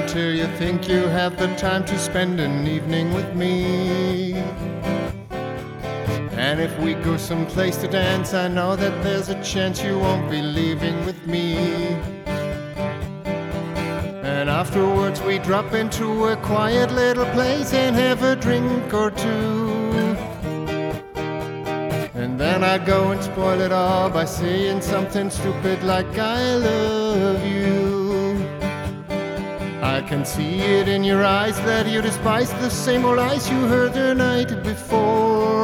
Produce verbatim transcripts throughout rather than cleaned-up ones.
until you think you have the time to spend an evening with me. And if we go someplace to dance, I know that there's a chance you won't be leaving with me. And afterwards we drop into a quiet little place and have a drink or two. And then I go and spoil it all by saying something stupid like I love you. I can see it in your eyes that you despise the same old lies you heard the night before.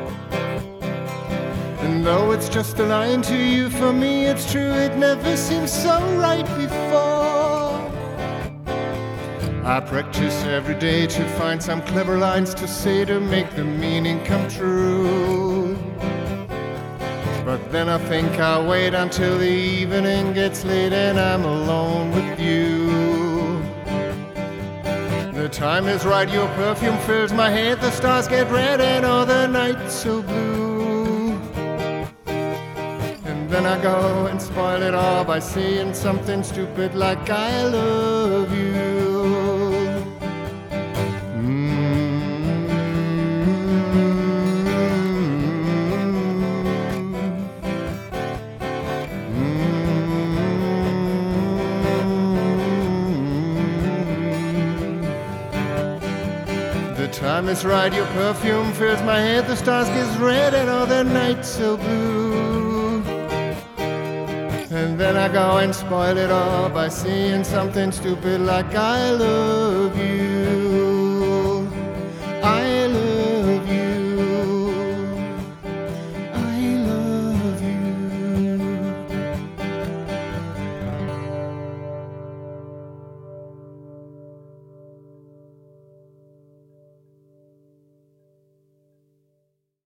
And though it's just a line to you, for me it's true, it never seemed so right before. I practice every day to find some clever lines to say to make the meaning come true. But then I think I'll wait until the evening gets late and I'm alone with you. The time is right, your perfume fills my head, the stars get red and all the night's so blue. And then I go and spoil it all by saying something stupid like I love you. The time is right, your perfume fills my head, the stars get red and all the night's so blue. And then I go and spoil it all by saying something stupid like I love you.